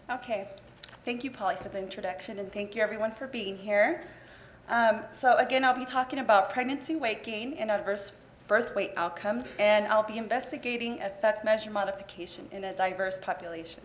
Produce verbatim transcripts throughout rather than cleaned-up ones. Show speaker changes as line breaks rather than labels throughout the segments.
Okay, thank you, Polly, for the introduction, and thank you, everyone, for being here. Um, so again, I'll be talking about pregnancy weight gain and adverse birth weight outcomes, and I'll be investigating effect measure modification in a diverse population.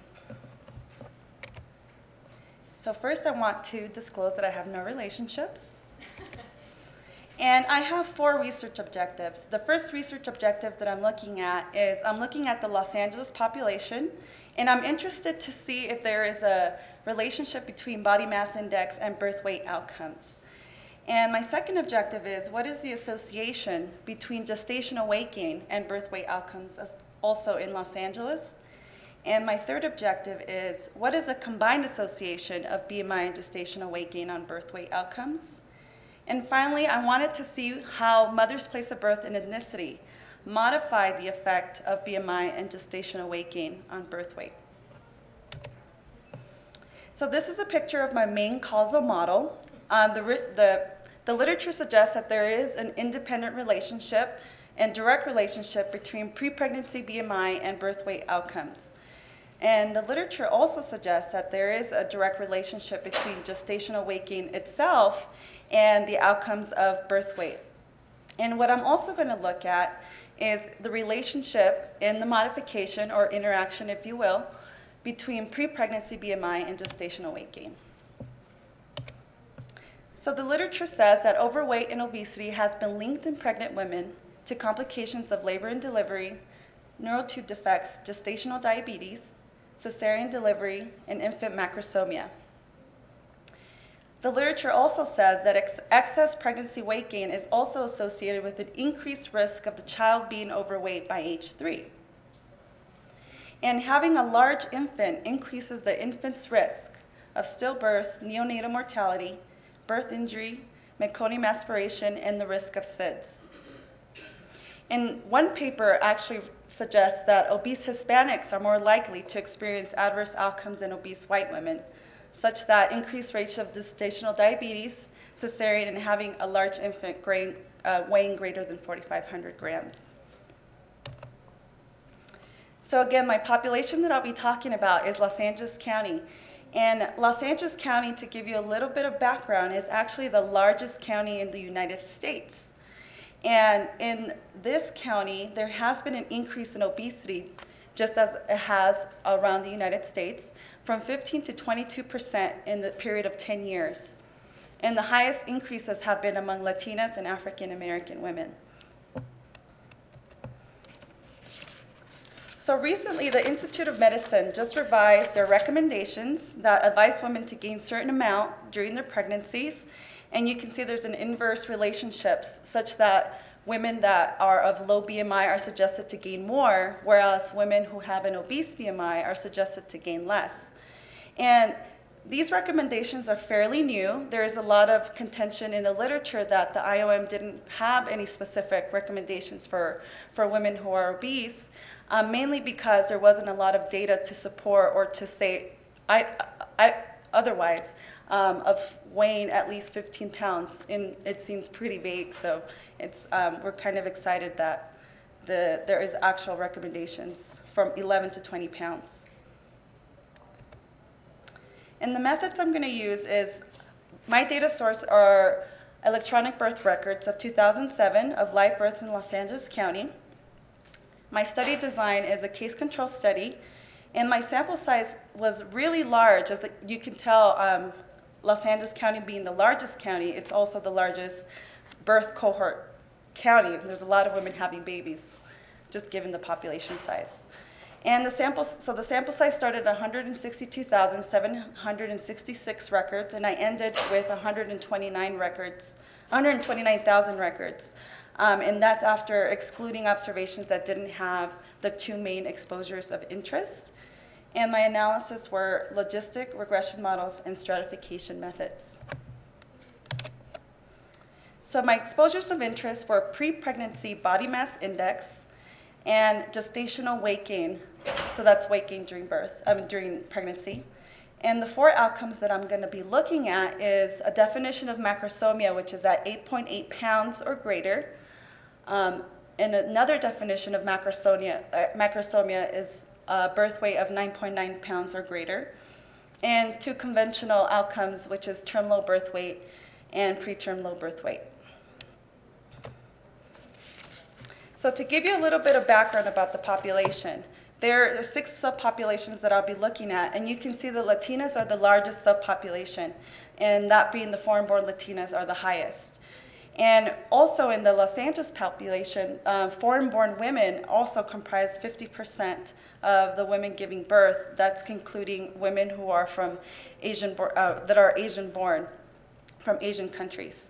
So first, I want to disclose that I have no relationships. And I have four research objectives. The first research objective that I'm looking at is I'm looking at the Los Angeles population, and I'm interested to see if there is a relationship between body mass index and birth weight outcomes. And my second objective is what is the association between gestational weight gain and birth weight outcomes also in Los Angeles? And my third objective is what is the combined association of B M I and gestational weight gain on birth weight outcomes? And finally, I wanted to see how mother's place of birth and ethnicity modified the effect of B M I and gestational weight gain on birth weight. So this is a picture of my main causal model. Um, the, the, the literature suggests that there is an independent relationship and direct relationship between pre-pregnancy B M I and birth weight outcomes. And the literature also suggests that there is a direct relationship between gestational weight gain itself and the outcomes of birth weight. And what I'm also going to look at is the relationship in the modification or interaction, if you will, between pre-pregnancy B M I and gestational weight gain. So the literature says that overweight and obesity has been linked in pregnant women to complications of labor and delivery, neurotube defects, gestational diabetes, cesarean delivery, and infant macrosomia. The literature also says that ex excess pregnancy weight gain is also associated with an increased risk of the child being overweight by age three. And having a large infant increases the infant's risk of stillbirth, neonatal mortality, birth injury, meconium aspiration, and the risk of S I D S. And one paper actually suggests that obese Hispanics are more likely to experience adverse outcomes than obese white women, such that increased rates of gestational diabetes, cesarean, and having a large infant grain, uh, weighing greater than forty-five hundred grams. So again, my population that I'll be talking about is Los Angeles County. And Los Angeles County, to give you a little bit of background, is actually the largest county in the United States. And in this county, there has been an increase in obesity, just as it has around the United States, from fifteen to twenty-two percent in the period of ten years. And the highest increases have been among Latinas and African American women. So recently, the Institute of Medicine just revised their recommendations that advise women to gain a certain amount during their pregnancies. And you can see there's an inverse relationships such that women that are of low B M I are suggested to gain more, whereas women who have an obese B M I are suggested to gain less. And these recommendations are fairly new. There is a lot of contention in the literature that the I O M didn't have any specific recommendations for, for women who are obese, um, mainly because there wasn't a lot of data to support or to say I, I, otherwise um, of weighing at least fifteen pounds. And it seems pretty vague, so it's, um, we're kind of excited that the, there is actual recommendations from eleven to twenty pounds. And the methods I'm going to use is, my data source are electronic birth records of two thousand seven of live births in Los Angeles County. My study design is a case control study, and my sample size was really large. As you can tell, um, Los Angeles County being the largest county, it's also the largest birth cohort county. There's a lot of women having babies, just given the population size. And the sample, so the sample size started at one hundred sixty-two thousand seven hundred sixty-six records, and I ended with one hundred twenty-nine records, one hundred twenty-nine thousand records. Um, and that's after excluding observations that didn't have the two main exposures of interest. And my analysis were logistic regression models and stratification methods. So my exposures of interest were pre-pregnancy body mass index and gestational weight gain. So that's weight gain during birth, I mean during pregnancy. And the four outcomes that I'm going to be looking at is a definition of macrosomia, which is at eight point eight pounds or greater. Um, and another definition of macrosomia, uh, macrosomia is a birth weight of nine point nine pounds or greater. and two conventional outcomes, which is term low birth weight and preterm low birth weight. So to give you a little bit of background about the population, there are six subpopulations that I'll be looking at, and you can see the Latinas are the largest subpopulation, and that being the foreign-born Latinas are the highest. And also in the Los Angeles population, uh, foreign-born women also comprise fifty percent of the women giving birth. That's including women who are from Asian, uh, that are Asian-born from Asian countries.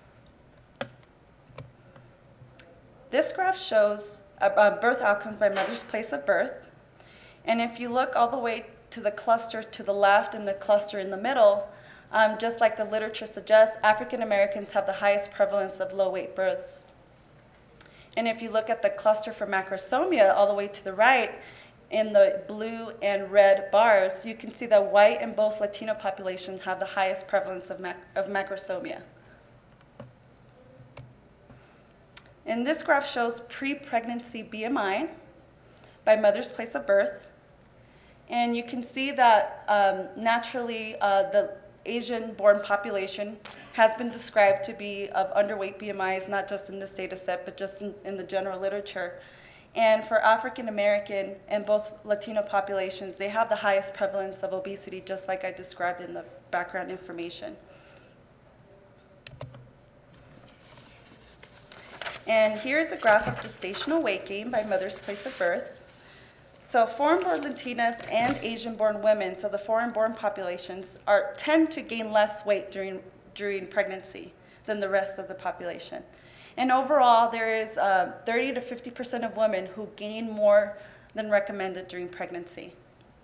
This graph shows uh, birth outcomes by mother's place of birth. And if you look all the way to the cluster to the left and the cluster in the middle, um, just like the literature suggests, African Americans have the highest prevalence of low-weight births. And if you look at the cluster for macrosomia all the way to the right, in the blue and red bars, you can see that white and both Latino populations have the highest prevalence of, mac of macrosomia. And this graph shows pre-pregnancy B M I by mother's place of birth. And you can see that um, naturally uh, the Asian-born population has been described to be of underweight B M Is, not just in this data set, but just in, in the general literature. And for African American and both Latino populations, they have the highest prevalence of obesity, just like I described in the background information. And here's a graph of gestational weight gain by mother's place of birth. So foreign-born Latinas and Asian-born women, so the foreign-born populations, are, tend to gain less weight during, during pregnancy than the rest of the population. And overall, there is uh, thirty to fifty percent of women who gain more than recommended during pregnancy.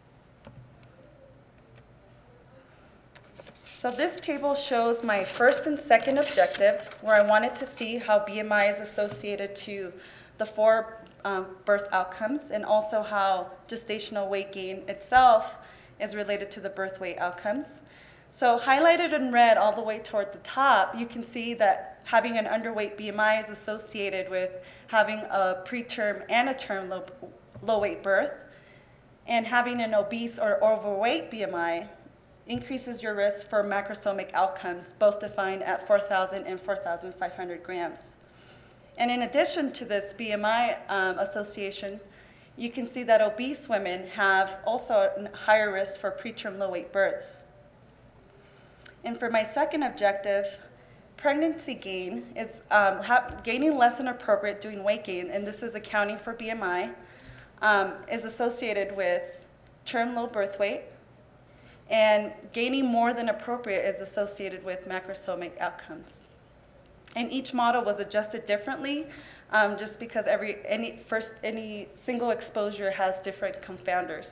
So this table shows my first and second objective, where I wanted to see how B M I is associated to the four um, birth outcomes, and also how gestational weight gain itself is related to the birth weight outcomes. So highlighted in red all the way toward the top, you can see that having an underweight B M I is associated with having a preterm and a term low, low weight birth, and having an obese or overweight B M I increases your risk for macrosomic outcomes, both defined at four thousand and four thousand five hundred grams. And in addition to this B M I um, association, you can see that obese women have also a higher risk for preterm low-weight births. And for my second objective, pregnancy gain is um, gaining less than appropriate doing weight gain, and this is accounting for B M I, um, is associated with term low birth weight, and gaining more than appropriate is associated with macrosomic outcomes. And each model was adjusted differently, um, just because every any first any single exposure has different confounders.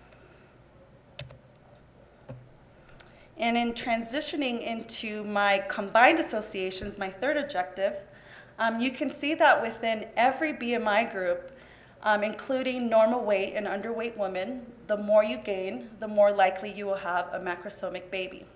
And in transitioning into my combined associations, my third objective, um, you can see that within every B M I group, um, including normal weight and underweight women, the more you gain, the more likely you will have a macrosomic baby.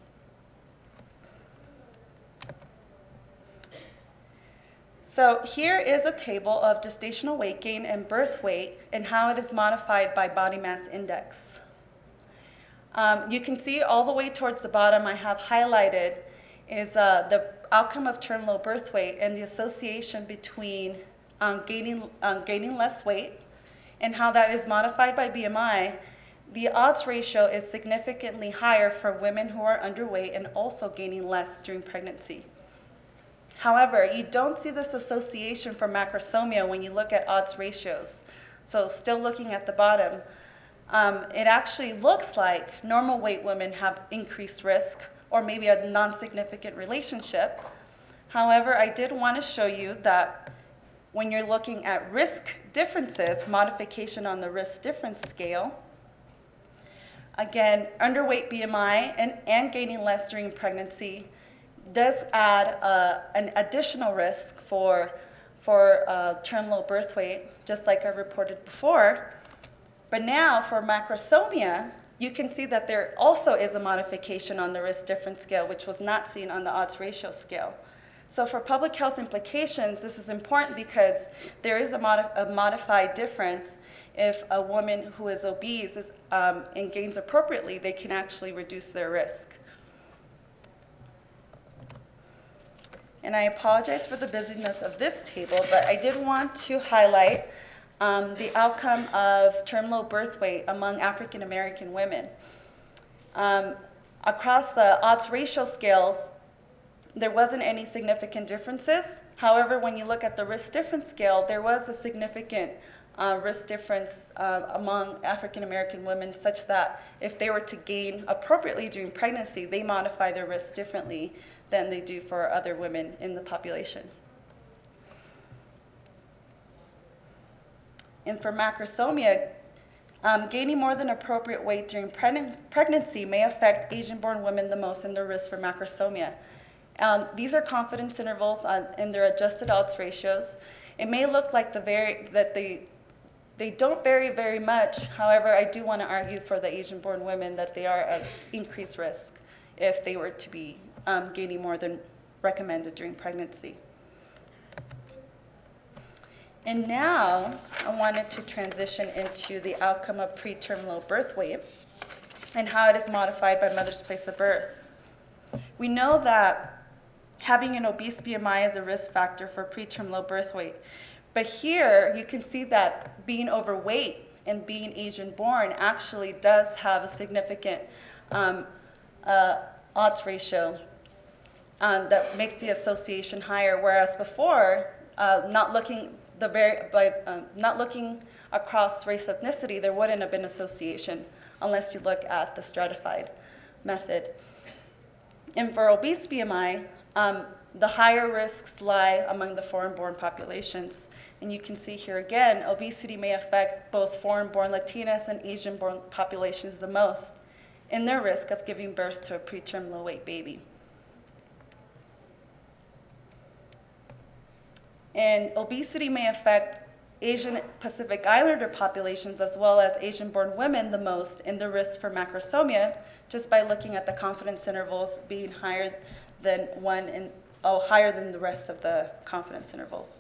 So here is a table of gestational weight gain and birth weight and how it is modified by body mass index. Um, you can see all the way towards the bottom I have highlighted is uh, the outcome of term low birth weight and the association between um, gaining, um, gaining less weight and how that is modified by B M I. The odds ratio is significantly higher for women who are underweight and also gaining less during pregnancy. However, you don't see this association for macrosomia when you look at odds ratios. So still looking at the bottom, um, it actually looks like normal weight women have increased risk or maybe a non-significant relationship. However, I did want to show you that when you're looking at risk differences, modification on the risk difference scale, again, underweight B M I and, and gaining less during pregnancy does add uh, an additional risk for, for uh, term low birth weight, just like I reported before. But now for macrosomia, you can see that there also is a modification on the risk difference scale, which was not seen on the odds ratio scale. So for public health implications, this is important because there is a, modi a modified difference if a woman who is obese is, um, and gains appropriately, they can actually reduce their risk. And I apologize for the busyness of this table, but I did want to highlight um, the outcome of term low birth weight among African American women. Um, across the odds ratio scales, there wasn't any significant differences. However, when you look at the risk difference scale, there was a significant uh, risk difference uh, among African American women, such that if they were to gain appropriately during pregnancy, they modify their risk differently than they do for other women in the population. And for macrosomia, um, gaining more than appropriate weight during pre pregnancy may affect Asian-born women the most in their risk for macrosomia. Um, these are confidence intervals on, in their adjusted odds ratios. It may look like the very, that they, they don't vary very much. However, I do want to argue for the Asian-born women that they are at increased risk if they were to be um, gaining more than recommended during pregnancy. And now I wanted to transition into the outcome of preterm low birth weight and how it is modified by mother's place of birth. We know that having an obese B M I is a risk factor for preterm low birth weight. But here you can see that being overweight and being Asian born actually does have a significant um, uh, odds ratio um, that makes the association higher, whereas before, uh, not looking the very, but um, not looking across race ethnicity, there wouldn't have been association unless you look at the stratified method. And for obese B M I, um, the higher risks lie among the foreign-born populations. And you can see here again, obesity may affect both foreign-born Latinas and Asian-born populations the most in their risk of giving birth to a preterm low-weight baby. And obesity may affect Asian Pacific Islander populations as well as Asian-born women the most in the risk for macrosomia, just by looking at the confidence intervals being higher than one in, oh, higher than the rest of the confidence intervals.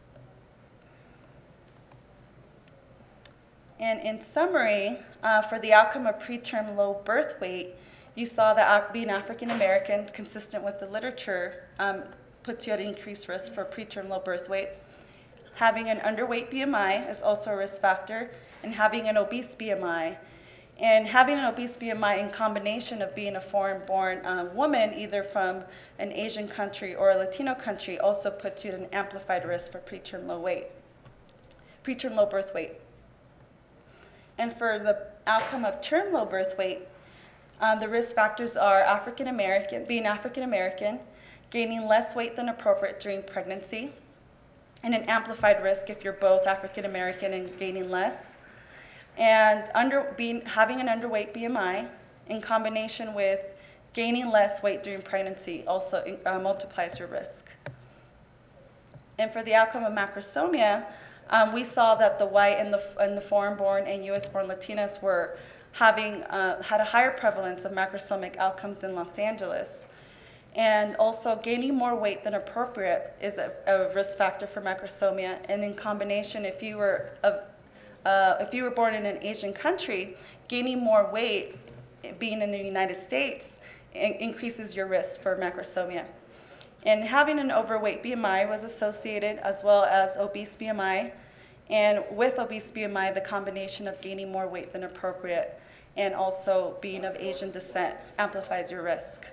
And in summary, uh, for the outcome of preterm low birth weight, you saw that being African American, consistent with the literature, um, puts you at increased risk for preterm low birth weight. Having an underweight B M I is also a risk factor, and having an obese B M I. And having an obese B M I in combination of being a foreign-born um, woman, either from an Asian country or a Latino country, also puts you at an amplified risk for preterm low weight, preterm low birth weight. And for the outcome of term low birth weight, um, the risk factors are African American, being African American, gaining less weight than appropriate during pregnancy, and an amplified risk if you're both African American and gaining less, and under being having an underweight B M I in combination with gaining less weight during pregnancy also uh, multiplies your risk. And for the outcome of macrosomia, um, we saw that the white and the and the foreign-born and U S-born Latinas were having uh, had a higher prevalence of macrosomic outcomes in Los Angeles. And also gaining more weight than appropriate is a, a risk factor for macrosomia. And in combination, if you were of, uh, if you were born in an Asian country, gaining more weight, being in the United States, in increases your risk for macrosomia. And having an overweight B M I was associated as well as obese B M I. And with obese B M I, the combination of gaining more weight than appropriate and also being of Asian descent amplifies your risk.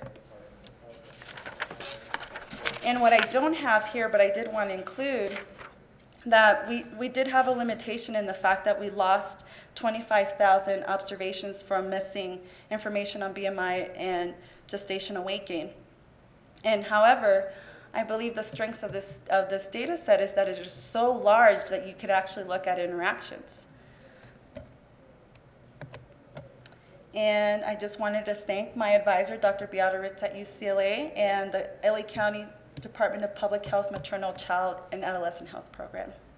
And what I don't have here, but I did want to include, that we, we did have a limitation in the fact that we lost twenty-five thousand observations from missing information on B M I and gestational weight gain. And however, I believe the strengths of this, of this data set is that it is so large that you could actually look at interactions. And I just wanted to thank my advisor, Doctor Beata Ritz at U C L A, and the L A County Department of Public Health Maternal, Child, and Adolescent Health Program.